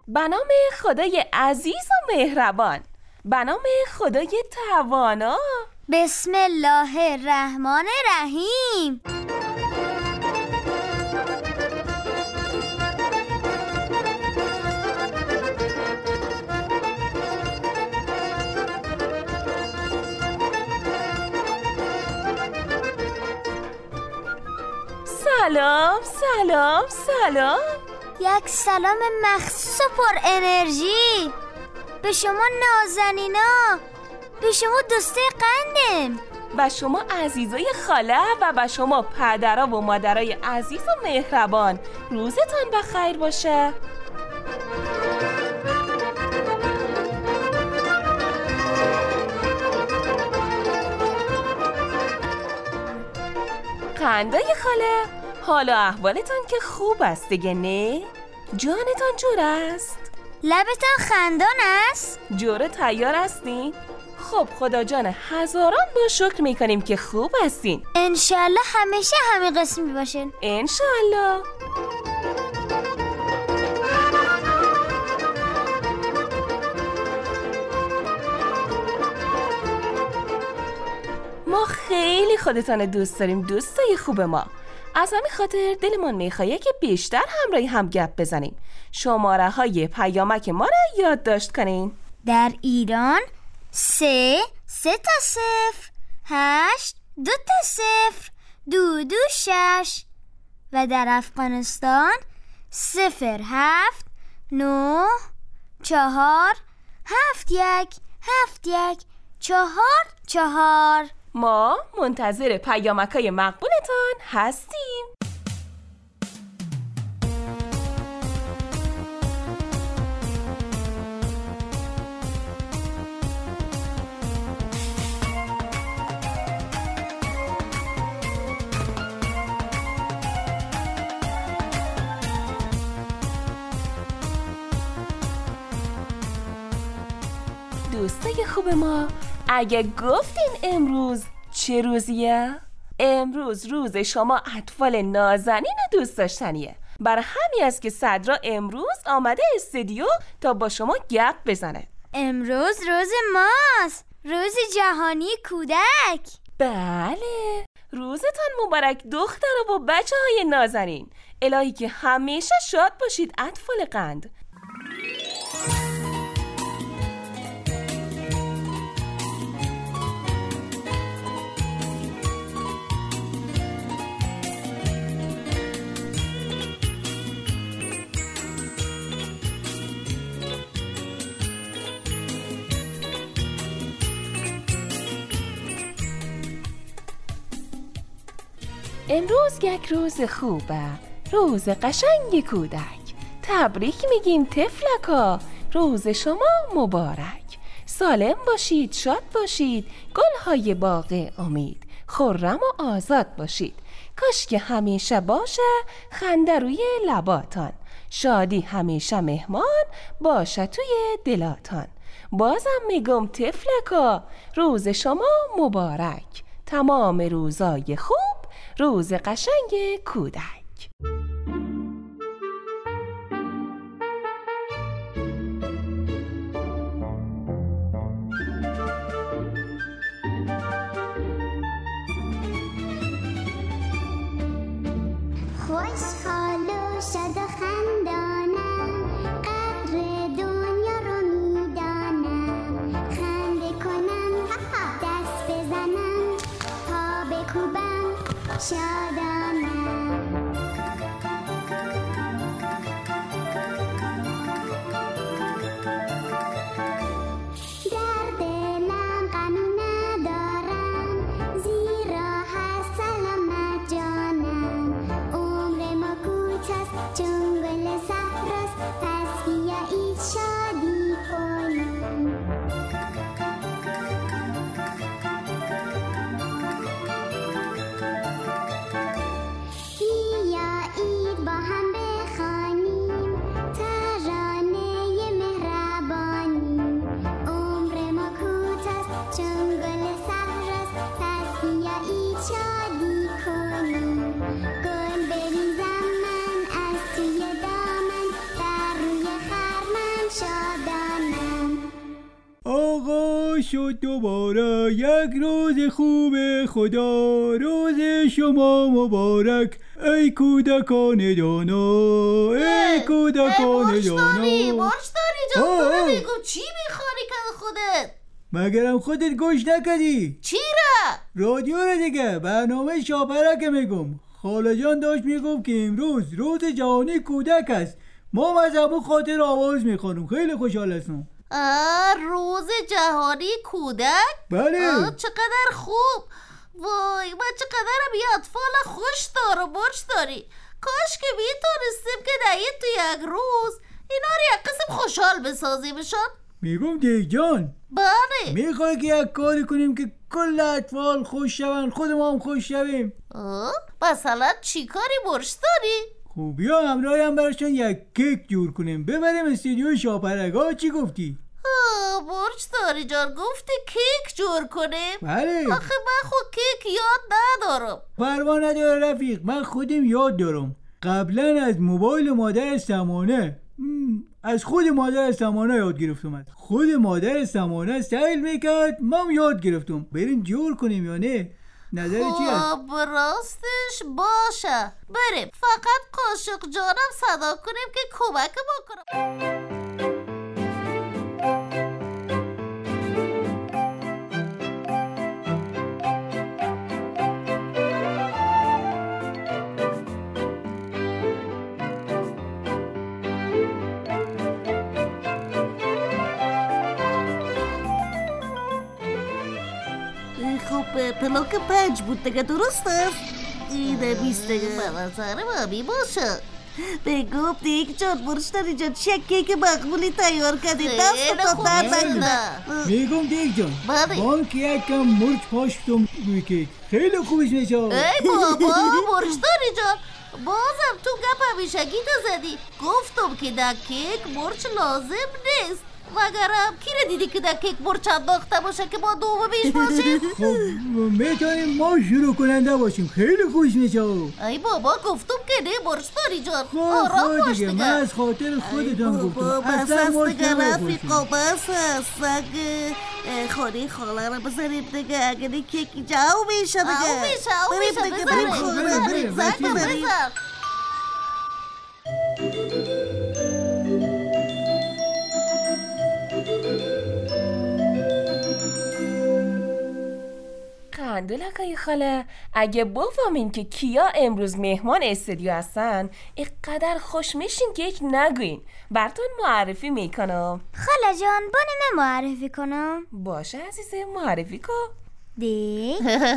به نام خدای عزیز و مهربان، به نام خدای توانا. بسم الله الرحمن الرحیم. سلام سلام سلام. یک سلام مخصوص و پر انرژی به شما نازنینا، به شما دوسته قندم، و شما عزیزای خاله و به شما پدرها و مادرای عزیز و مهربان. روزتان بخیر باشه. قندای خاله، حالا احوالتان که خوب است دیگه نه؟ جانتان جور است؟ لبتان خندان است؟ جوره تیار هستین؟ خب خدا جان، هزاران با شکر میکنیم که خوب هستین. انشالله همیشه همین قسمی باشین. انشالله. ما خیلی خودتان دوست داریم دوستای خوب ما. از همین خاطر دلمون میخواد که بیشتر همراهی هم گپ بزنیم. شماره های پیامک ما را یادداشت کنین. در ایران 3 تا 0 8 2 تا 0 2 2 6 و در افغانستان 0 7 9 4 7 1 7 1 4 4. ما منتظر پیامکای مقبولتان هستیم. دوستای خوب ما، اگه گفتین امروز چه روزیه؟ امروز روز شما اطفال نازنین و دوست داشتنیه. برای همین است که صدرا امروز آمده استودیو تا با شما گپ بزنه. امروز روز ماست، روز جهانی کودک. بله، روزتان مبارک دختر و بچه های نازنین. الهی که همیشه شاد باشید اطفال قند. امروز یک روز خوبه، روز قشنگ کودک. تبریک میگیم طفلکا، روز شما مبارک. سالم باشید، شاد باشید، گلهای باغ امید. خرم و آزاد باشید، کاش که همیشه باشه خنده روی لباتان. شادی همیشه مهمان باشه توی دلاتان. بازم میگم طفلکا، روز شما مبارک. تمام روزای خوب، روز قشنگ کودک. خوشحال و شاد و خندانم، قدر دنیا رو میدانم. خنده کنم، دست بزنم، پا بکوبم، شادانم. در دلم غمی ندارم، زیرا هست سلامت جانم. عمر ما کوتاست چون گل صحراست، پس بیایید شادی کنیم. بیایید با هم بخوانیم ترانه مهربانی. عمر ما کوتاست چون گل صحراست، پس بیایید شادی کنیم. گل بریزم من از توی دامن، بر روی خرمن شد دوباره یک روز خوب خدا، روز شما مبارک ای کودکان دانا، ای کودکان دانا. برش داری جان، بگو چی میخوری که خودت؟ مگرم خودت گوش نکردی؟ چی را؟ رادیو رو دیگه، برنامه شاپرک میگم. خاله جان داشت میگفت که امروز روز جهانی کودک است. ما از همون خاطر آواز میخوانم. خیلی خوشحال هستم. روز جهانی کودک؟ بله. چقدر خوب. وای من چقدرم یه اطفال خوش دارم. برش داری کاش که میتونستیم که تو یک روز اینا رو یک قسم خوشحال بسازیمشان. میگم دیگ جان، بله. میخوای که یک کاری کنیم که کل اطفال خوش شون، خود ما هم خوش شویم؟ مثلا چی کاری برش داری؟ خب بیا همراه هم برشون یک کیک جور کنیم ببریم استودیو شاپرک. چی گفتی؟ برش داری جان، گفتی کیک جور کنیم؟ بله. آخه من خود کیک یاد ندارم. پروا نداره رفیق، من خودم یاد دارم. قبلا از موبایل مادر سمانه، از خود مادر سمانه یاد گرفتم. خود مادر سمانه سیل میکرد، من یاد گرفتم. بریم جور کنیم یا نه؟ نظر چی هست؟ خب راستش باشه، بریم. فقط قاشق جانم صدا کنیم که کمک بکنم. خب پلاک 5 بود دیگه، درست است؟ اینه 20 دیگه. به نظر من باشه. بگو دیگه جان، برش داری جان، چه کیک مقبولی تیار کردی، دست تو در نکنه. میگم دیگ جان، بله. بانک یکم مرچ پاشتم روی کیک، خیلی خوبش میشه. ای بابا برش داری جان، بازم تو گپ همیشگی زدی. گفتم که در کیک مرچ لازم نیست. مگرم کی رو دیدی که در کیک مرچ انداخته باشه که ما دومیش باشیم؟ خب میتونیم ما شروع کننده باشیم، خیلی خوش میشه. ای بابا گفتم که نه برش داری جان، خب آرام باش دیگه، من از خاطر خودتان گفتم. بس است دیگه رفیقا، بس است. اگه خانه خاله رو بزنیم دیگه، اگه نه کیکی جاو میشه دیگه. بریم دیگه، بریم. بزن. قندلکای خاله، اگه بفهمین که کیا امروز مهمان استودیو هستن اینقدر خوش میشین که یک نگوین. براتون معرفی میکنم. خاله جان بانم معرفی کنم؟ باشه عزیزه، معرفی کن. دیگ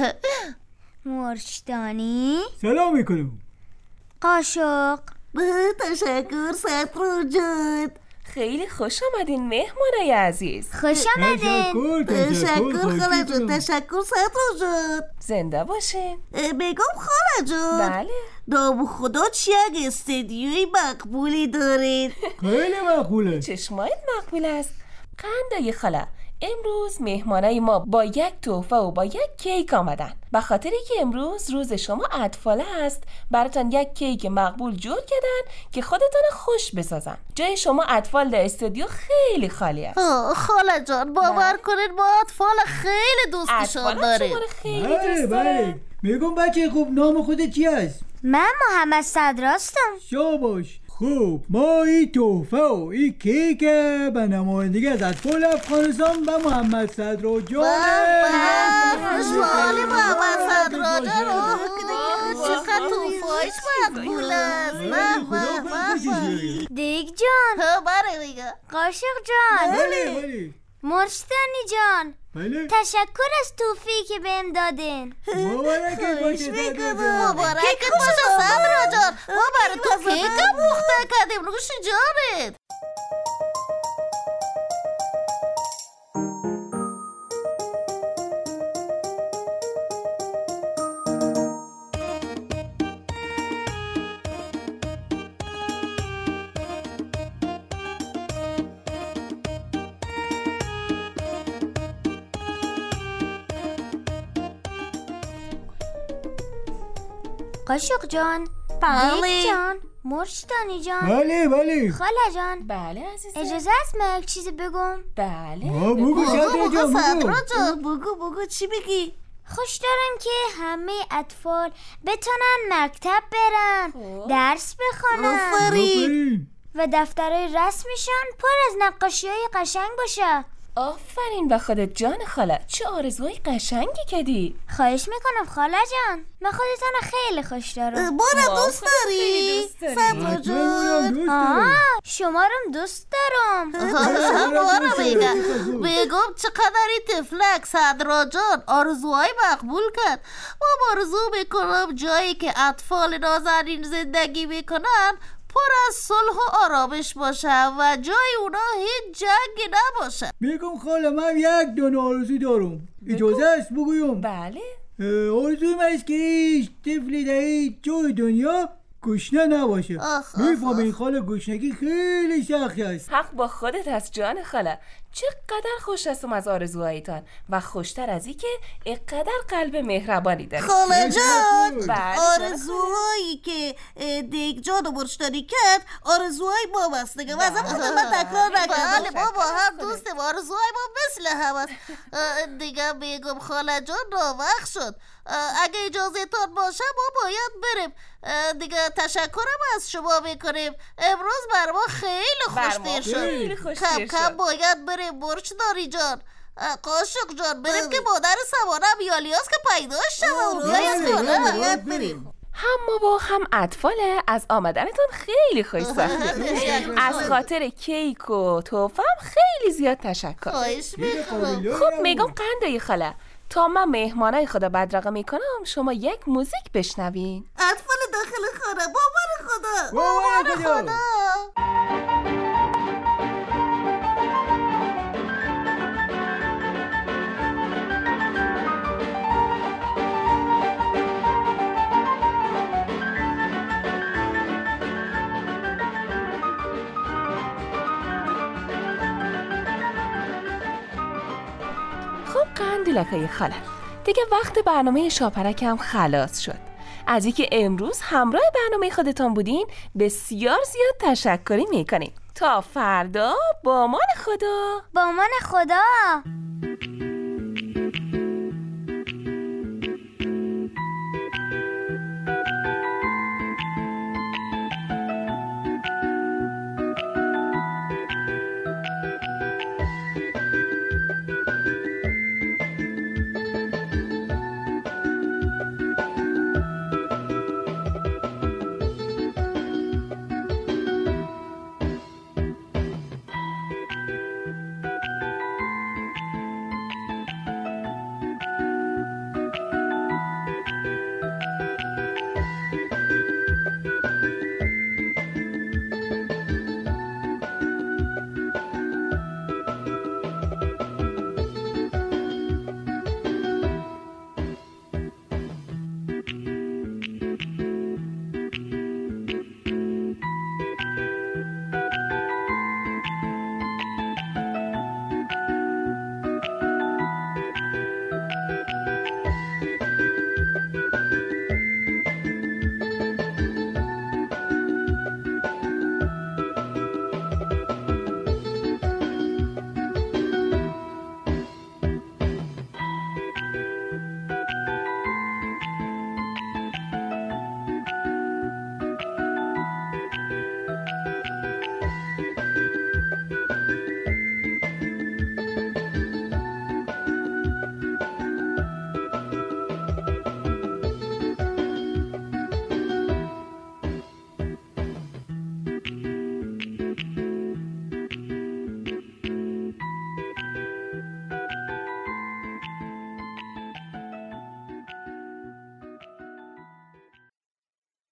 مرچدانی، سلام میکنم. قاشق. تشکر صدرو جان. خیلی خوش آمدین مهمانای عزیز. خوش آمدین. تشکر خاله جان، تشکر صدرو جان. زنده باشین. بگم خاله جان، بله. نام خدا چی یک استدیوی مقبولی دارید؟ خیلی مقبوله. چشمایت مقبول است. قندای خاله، امروز مهمانای ما با یک تحفه و با یک کیک آمدن. به خاطری که امروز روز شما اطفال هست، براتون یک کیک مقبول جور کردن که خودتان خوش بسازن. جای شما اطفال در استودیو خیلی خالیه. خاله جان باور کنید ما اطفال خیلی دوستشان داریم. شما رو خیلی بله دوست دارم. بله. میگم بچه خوب، نام خودت چی هست؟ من محمد صدراستم. شاباش. خوب، ما این تحفه و این کیک به نمایندگی از اطفال افغانستان به محمد صدرا جان. خوشحالی محمد صدرا جان، چقدر توفایش مقبول است. دیگ جان. بله دیگه. قاشق جان. بله. مرچدانی جان، بله. تشکر از توفیقی که بهم دادین. مبارکت باشه صدرا جان. مبارکت باشه صدرا جان، ما برای تو کیکم پخته کردیم، نوش جانت. قاشق جان. بله. دیگ جان، مرشدانی جان. بله خاله جان. بله عزیزم. اجازه است من یک چیزی بگم؟ بله. بگو صدرا جان بگو چی بگی؟ خوش دارم که همه اطفال بتونن مکتب برن، درس بخونن آفرین. و دفترهای رسمیشان پر از نقاشی‌های قشنگ باشه. آفرین و خودت جان خاله، چه آرزوهای قشنگی کردی. خواهش میکنم خاله جان، من خودتان خیلی خوش دارم. بارم دوست داری؟ صدرا جان شما رو دوست دارم. بگم چقدر تفلک صدرا جان آرزوهای مقبول کرد. ما آرزو میکنم جایی که اطفال نازنین زندگی میکنن پر از صلح و آرامش باشه و جای اونا هیچ جنگی نباشه. بگم خاله من یک دونه آرزو دارم. اجازه است بگویم؟ بله. آرزوی من است که هیچ طفلی در هیچ جای دنیا گشنه نباشه. میفهمین خاله، گشنگی خیلی سخت است. حق با خودت هست جان خاله. چقدر خوش هستم از آرزوهایتان و خوشتر از این که اینقدر قلب مهربانی داری. خاله جان بله. آرزوهایی که دیگ جان و مرشدانی کرد آرزوهای ما هست دیگه. من تکرار نکنم. بله بابا هم دوستم، آرزوهای ما مثل هم هست دیگه. بگم خاله جان ناوقت شد، اگه اجازه تان باشه ما باید بریم دیگه. تشکرم از شما میکنیم، امروز بر ما خیلی خوشتر شد. کم باید بریم مرشدانی جان. قاشق جان بریم که مادر سمانم یالیاس که پیدا شد. بریم. هم ما و هم اطفال از آمدنتون خیلی خوش ساختیم. از خاطر کیک و توفم خیلی زیاد تشکر. خواهش میکنم. خب میگم قندای خاله، تا من مهمانای خدا بدرقه میکنم شما یک موزیک بشنوین. اطفال داخل خانه باور خدا. خب قندیلکای خاله، دیگه وقت برنامه شاپرک هم خلاص شد. از اینکه امروز همراه برنامه خودتان بودین بسیار زیاد تشکری میکنیم. تا فردا با امان خدا. با امان خدا.